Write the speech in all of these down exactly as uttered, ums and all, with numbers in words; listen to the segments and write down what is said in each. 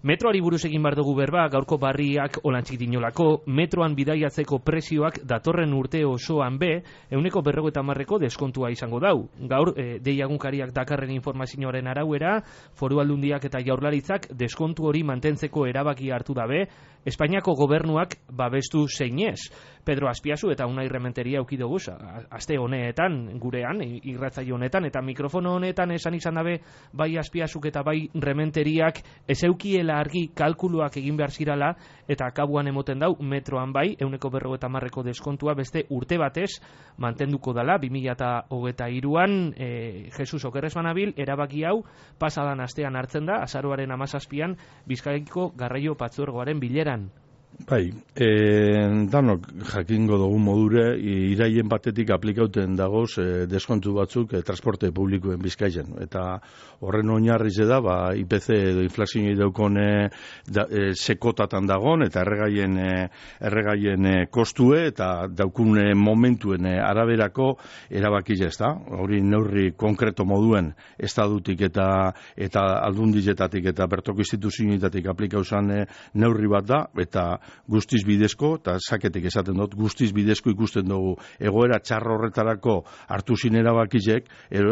Metroari buruz egin behar dugu berba, gaurko barriak olantzik dinolako, metroan bidaiatzeko prezioak datorren urte osoan be, euneko berrogeita hamarreko deskontua izango dau. Gaur, e, deiagunkariak dakarren informazioaren arauera, Foru Aldundiak eta Jaurlaritzak deskontu hori mantentzeko erabaki hartu dabe, Espainiako gobernuak babestu zeinez. Pedro Azpiazu eta Unai Rementeria aukidoguz, aste honetan, gurean, irratzaio honetan, eta mikrofono honetan esan izan dabe, bai Azpiazuk eta bai Rementeriak ez eukiela argi kalkuluak egin behar zirala, eta akabuan emoten dau, metroan bai, euneko berrogeita hamarreko deskontua beste urte batez mantenduko dala, bi mila hogeita hiruan, e, Jesus Okerrez banabil, erabaki hau, pasadan astean hartzen da, azaroaren hamazazpian, Bizkaiko garraio patzuergoaren bileran. Bai, e, danok jakingo dugu modure, iraien batetik aplikauten dagoz e, deskontu batzuk e, transporte publikoen Bizkaian. Eta horren oinarriz da, ba, I P C edo inflazioi daukone da, e, sekotatan dagon, eta erregaien, e, erregaien e, kostue, eta daukune momentuen e, araberako erabaki ez da. Hori neurri konkreto moduen estadutik eta eta aldundizetatik eta bertoko instituzioetatik aplikausan e, neurri bat da, eta guztiz bidezko, eta saketik esaten dut, guztiz bidezko ikusten dugu egoera txarro horretarako hartu zin erabakizek,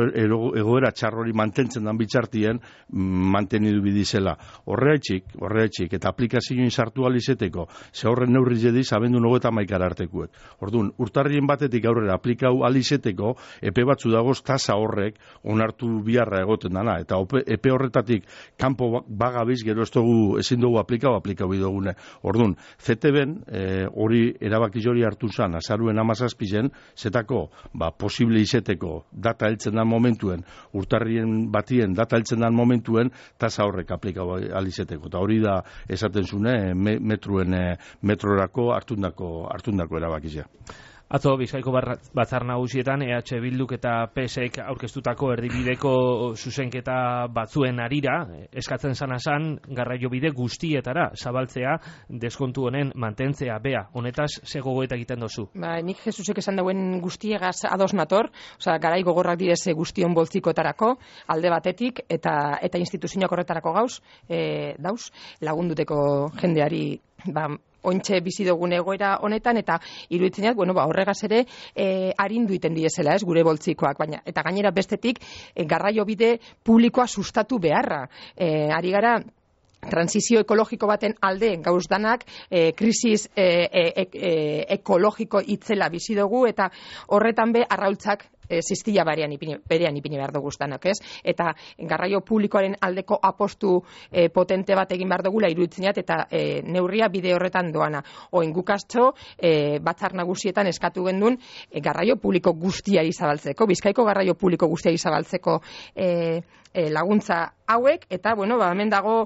egoera txarro hori mantentzen dan bitxartien mantenidu bidizela. Horreatxik, horreatxik, eta aplikazioin sartu alizeteko, ze horren neurri jediz, abendu nogeta maikara artekuek. Orduan, urtarrien batetik aurrera aplikau alizeteko, epe batzu dagoz, tasa horrek onartu biharra egoten dana, eta epe horretatik kanpo bagabiz, gero ez dugu, ezin dugu aplikau, aplikau bidogune. Orduan, Z T B-en hori e, erabaki hori hartu zan, azaruen amazazpizen, zetako, ba, posible izeteko data heltzen dan momentuen, urtarrien batien data heltzen dan momentuen, tasa horrek aplika alizeteko. Eta hori da esaten zune, me, metruen, e, metrorako hartundako, hartundako erabakizia. Atzo, Bizkaiko batzar nagusietan, E H Bilduk eta P S ek aurkeztutako erdibideko zuzenketa batzuen arira, eskatzen zana zan, garraio bide guztietara zabaltzea, deskontu honen mantentzea, bea, honetaz, ze gogoeta egiten dozu? Ba, nik Jesusek esan dauen guztiegaz ados nator, osea, garai gogorrak direz guztion boltzikoetarako, alde batetik, eta eta instituzioak horretarako gauz, e, dauz, lagunduteko jendeari, ba, ontxe bizi dugun egoera honetan, eta iruditzen bueno, ba, horregaz ere e, arindu iten diezela, ez, gure boltzikoak, baina, eta gainera bestetik, e, garraio bide publikoa sustatu beharra. E, ari gara, transizio ekologiko baten alde gauz danak, e, krisis e, e, e, ekologiko itzela bizi dugu, eta horretan be, arraultzak E, ziztila berean ipini, berean ipini behar dugu danak, ez? Eta garraio publikoaren aldeko apostu e, potente bat egin behar dugula iruditzeneat, eta e, neurria bide horretan doana. Oin gukastxo, e, batzar nagusietan eskatu gendun e, garraio publiko guztia izabaltzeko, Bizkaiko garraio publiko guztia izabaltzeko e, e, laguntza hauek, eta, bueno, ba, hemen dago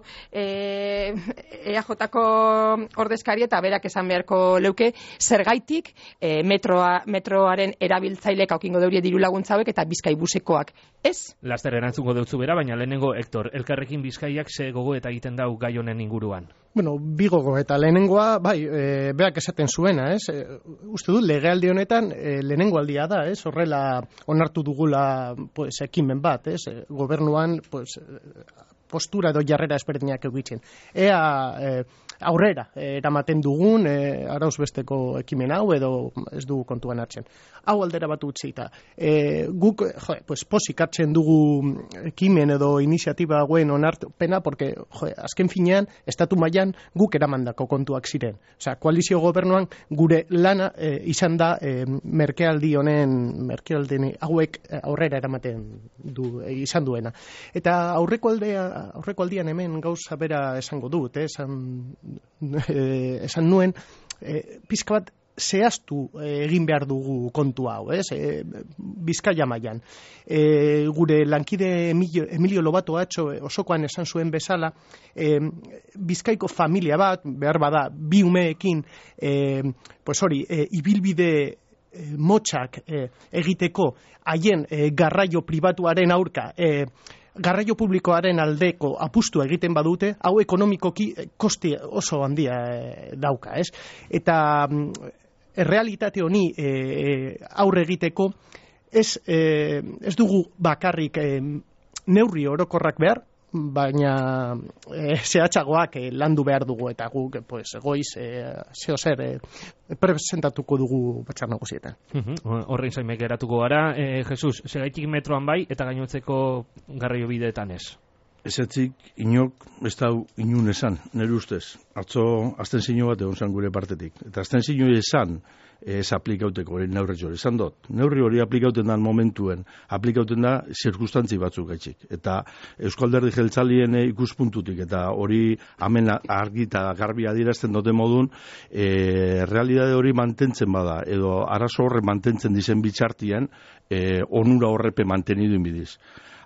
e, E A Jko ordezkari eta berak esan beharko leuke, zergaitik e, metroa, metroaren erabiltzailek aukingo deurie diru laguntza hauek eta Bizkaibusekoak. Ez? Laster erantzungo deutzu bera, baina lehenengo, Hector, Elkarrekin Bizkaiak ze gogoeta egiten dau gai honen inguruan? Bueno, bi gogoeta. Lehenengoa, bai, e, berak esaten zuena, ez? E, uste dut, legealdi honetan, e, lehenengo aldia da, ez? Horrela onartu dugula, pues, ekimen bat, ez? E, gobernuan, pues, postura edo jarrera ezberdinak egitzen. Ea e, aurrera e, eramaten dugun e, arauz besteko ekimen hau edo ez dugu kontuan hartzen. Hau aldera bat utzi eta e, guk jo, pues, posik hartzen dugu ekimen edo iniziatiba hauen onarpena, porque jo, azken finean, estatu mailan guk eramandako kontuak ziren. Osea, koalizio gobernuan gure lana e, izan da e, merkealdi honen, merkealdi hauek aurrera eramaten du, e, izan duena. Eta aurreko aldea aurreko aldian hemen gauza bera esango dut, eh? esan, eh, esan nuen, eh, pizka bat zehaztu eh, egin behar dugu kontu hau, ez? Eh, Bizkaia mailan. Eh, gure lankide Emilio, Emilio Lobato atxo osokoan esan zuen bezala, eh, Bizkaiko familia bat, behar bada, bi umeekin, eh, pues hori, eh, ibilbide eh, motxak eh, egiteko haien eh, garraio pribatuaren aurka, eh, garraio publikoaren aldeko apustu egiten badute, hau ekonomikoki kosti oso handia e, dauka, ez? Eta errealitate honi e, aurre egiteko ez, e, ez dugu bakarrik e, neurri orokorrak behar, baina e, zehatzagoak e, landu behar dugu eta guk pues, goiz e, zeo zer e, presentatuko dugu batzar nagusietan. Horrein zaimek geratuko gara. E, Jesus, segaitik metroan bai eta gainotzeko garraio bideetan ez? Ezetzik, inok, ez da inun esan, nire ustez. Atzo, azten zino bat egon zan gure partetik. Eta azten zino esan, ez aplikauteko, hori neurri hori, esan dut. Neurri hori aplikauten da momentuen, aplikauten da zirkustantzi batzuk gaitxik. Eta Euskal Alderdi Jeltzalien ikuspuntutik, eta hori hemen argi eta garbi adierazten dute modun, e, realidade hori mantentzen bada, edo arazo horre mantentzen dizen bitxartien, e, onura horrepe mantenidu inbidiz.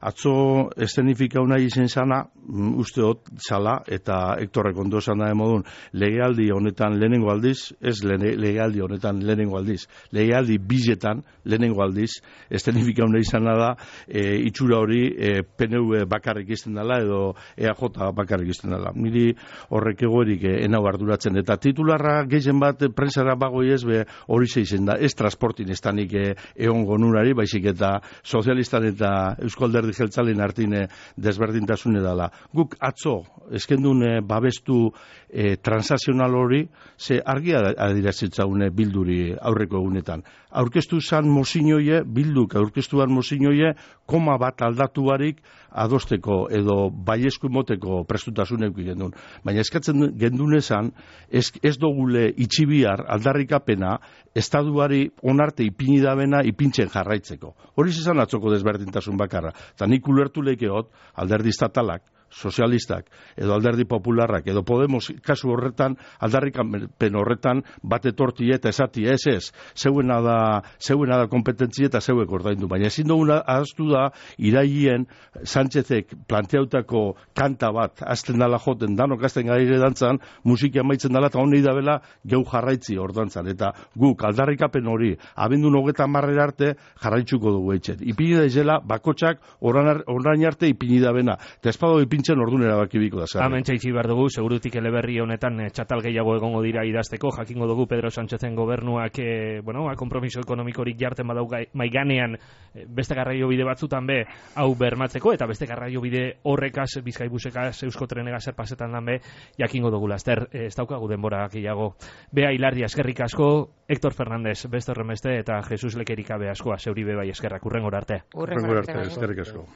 Atzo eszenifikau nahi izen zana, usteot, zala, eta Hektorrek ondo esan da modun, legealdi honetan lehenengo aldiz, ez lene, legealdi honetan lehenengo aldiz, legealdi bizetan lehenengo aldiz, eszenifikau nahi izana da, e, itxura hori e, P N V bakarrik izten dela, edo E A J bakarrik izten dela. Niri horrek egoerik e, enau arduratzen, eta titularra gehien bat prensara bagoi ez, be, hori zeizen da, ez transportin ez tanik e, egon gonurari, baizik eta sozialistan eta Euskal Alderdi Jeltzalen artine desberdintasune dela. Guk atzo, eskendun babestu e, transazional hori, ze argia adirazitzaune bilduri aurreko egunetan. Aurkeztu zan mozinoie, bilduk aurkeztuan mozinoie, koma bat aldatu barik adosteko edo baiesku moteko prestutasunek gendun. Baina eskatzen gendunezan, ez, ez dogule itxibihar aldarrikapena, estaduari onarte ipini dabena ipintzen jarraitzeko. Hori zezan atzoko desberdintasun bakarra. Eta nik ulertu leikeot, alderdi estatalak, sozialistak, edo alderdi popularrak, edo Podemos kasu horretan, aldarrikapen horretan, bat etorti eta esati, ez ez, zeuena da, zeuena da kompetentzia eta zeuek ordaindu. Baina ezin duguna ahaztu da, irailien Sánchezek planteautako kanta bat, azten dala joten, danok azten gaire dantzan, musika amaitzen dala, eta honi da bela, geu jarraitzi ordantzan. Eta guk, aldarrikapen hori, abendu nogeta marrera arte, jarraitzuko dugu etxet. Ipini da izela, bakotxak orain arte ipini da bena. Eta espado ipini ordun erabaki biko da zer. Hemen txaitzi behar dugu, segurutik eleberri honetan e, txatal gehiago egongo dira idazteko, jakingo dugu Pedro Sánchezen gobernuak e, bueno, a kompromiso ekonomikorik jarten badau maiganean e, beste garraio bide batzutan be hau bermatzeko, eta beste garraio bide horrekaz, Bizkaibusekaz, Euskotrenegaz zer pasetan lan be, jakingo dugu laster, e, ez daukagu denbora gehiago. Bea Hilardia eskerrik asko, Hector Fernández beste horremeste, eta Jesus Lekerika be askoa, zeuri be bai eskerrak, urrengora arte. Urrengora arte, eskerrik asko.